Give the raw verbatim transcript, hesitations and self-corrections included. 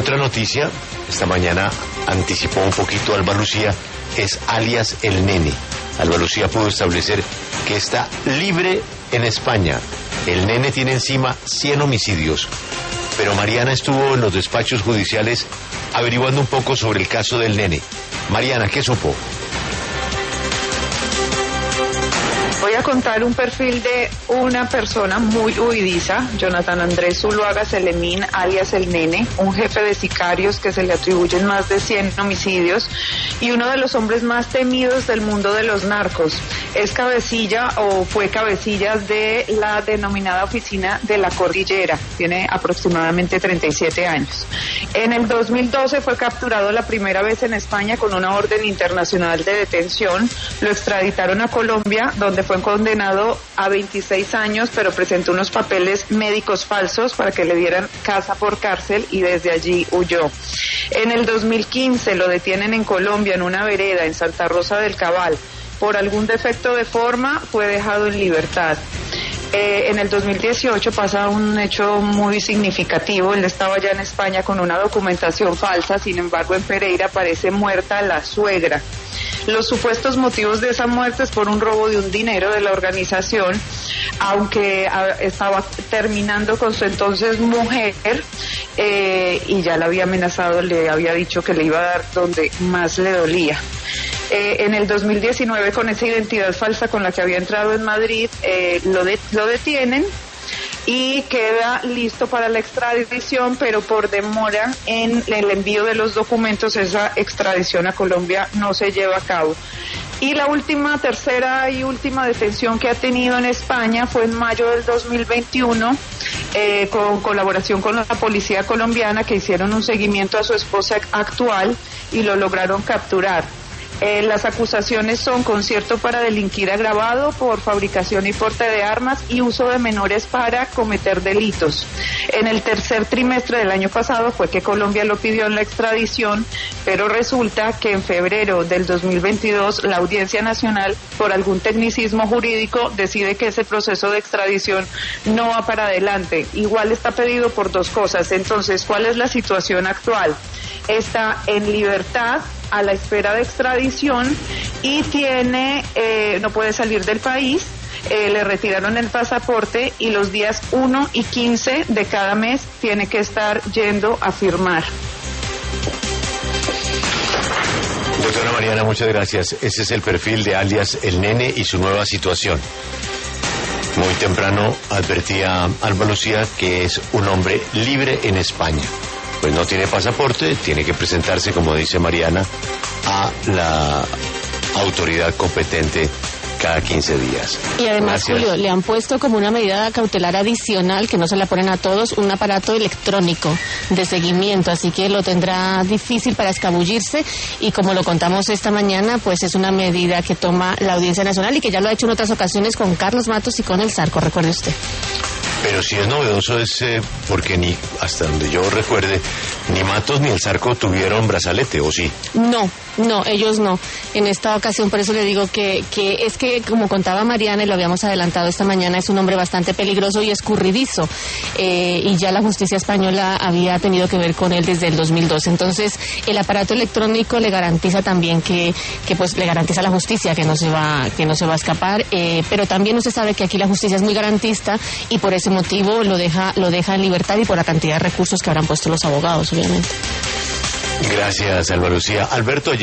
otra noticia, esta mañana anticipó un poquito Alba Lucía, es alias El Nene. Alba Lucía pudo establecer que está libre en España. El Nene tiene encima cien homicidios. Pero Mariana estuvo en los despachos judiciales averiguando un poco sobre el caso del Nene. Mariana, ¿qué supo? Voy a contar un perfil de una persona muy huidiza, Jonathan Andrés Zuluaga Celemín, alias El Nene, un jefe de sicarios que se le atribuyen más de cien homicidios y uno de los hombres más temidos del mundo de los narcos. Es cabecilla o fue cabecilla de la denominada Oficina de la Cordillera, tiene aproximadamente treinta y siete años. En el dos mil doce fue capturado la primera vez en España con una orden internacional de detención, lo extraditaron a Colombia, donde fue condenado a veintiséis años, pero presentó unos papeles médicos falsos para que le dieran casa por cárcel y desde allí huyó. En el dos mil quince lo detienen en Colombia, en una vereda, en Santa Rosa del Cabal. Por algún defecto de forma fue dejado en libertad. Eh, en el dos mil dieciocho pasa un hecho muy significativo. Él estaba ya en España con una documentación falsa, sin embargo en Pereira aparece muerta la suegra. Los supuestos motivos de esa muerte es por un robo de un dinero de la organización, aunque a, estaba terminando con su entonces mujer eh, y ya la había amenazado, le había dicho que le iba a dar donde más le dolía. Eh, en el dos mil diecinueve, con esa identidad falsa con la que había entrado en Madrid, eh, lo, de, lo detienen y queda listo para la extradición, pero por demora en el envío de los documentos, esa extradición a Colombia no se lleva a cabo. Y la última, tercera y última detención que ha tenido en España fue en mayo del dos mil veintiuno, eh, con colaboración con la policía colombiana, que hicieron un seguimiento a su esposa actual y lo lograron capturar. Eh, las acusaciones son concierto para delinquir agravado por fabricación y porte de armas y uso de menores para cometer delitos. En el tercer trimestre del año pasado fue que Colombia lo pidió en la extradición, pero resulta que en febrero del dos mil veintidós la Audiencia Nacional, por algún tecnicismo jurídico, decide que ese proceso de extradición no va para adelante. Igual está pedido por dos cosas. Entonces, ¿cuál es la situación actual? Está en libertad a la espera de extradición y tiene eh, no puede salir del país, eh, le retiraron el pasaporte y los días uno y quince de cada mes tiene que estar yendo a firmar. Doctora Mariana, muchas gracias. Ese es el perfil de alias El Nene y su nueva situación. Muy temprano advertía Alba Lucía que es un hombre libre en España. Pues no tiene pasaporte, tiene que presentarse, como dice Mariana, a la autoridad competente cada quince días. Y además, gracias. Julio, le han puesto como una medida cautelar adicional, que no se la ponen a todos, un aparato electrónico de seguimiento, así que lo tendrá difícil para escabullirse, y como lo contamos esta mañana, pues es una medida que toma la Audiencia Nacional y que ya lo ha hecho en otras ocasiones con Carlos Matos y con el Zarco, recuerde usted. Pero si es novedoso es eh, porque ni, hasta donde yo recuerde, ni Matos ni el Zarco tuvieron brazalete, ¿o sí? No, no, ellos no. En esta ocasión, por eso le digo que, que es que, como contaba Mariana y lo habíamos adelantado esta mañana, es un hombre bastante peligroso y escurridizo. Eh, y ya la justicia española había tenido que ver con él desde el dos mil doce. Entonces, el aparato electrónico le garantiza también que, que pues le garantiza a la justicia que no se va, que no se va a escapar. Eh, pero también usted sabe que aquí la justicia es muy garantista y por ese motivo lo deja, lo deja en libertad y por la cantidad de recursos que habrán puesto los abogados, obviamente. Gracias, Alba Lucía. Alberto.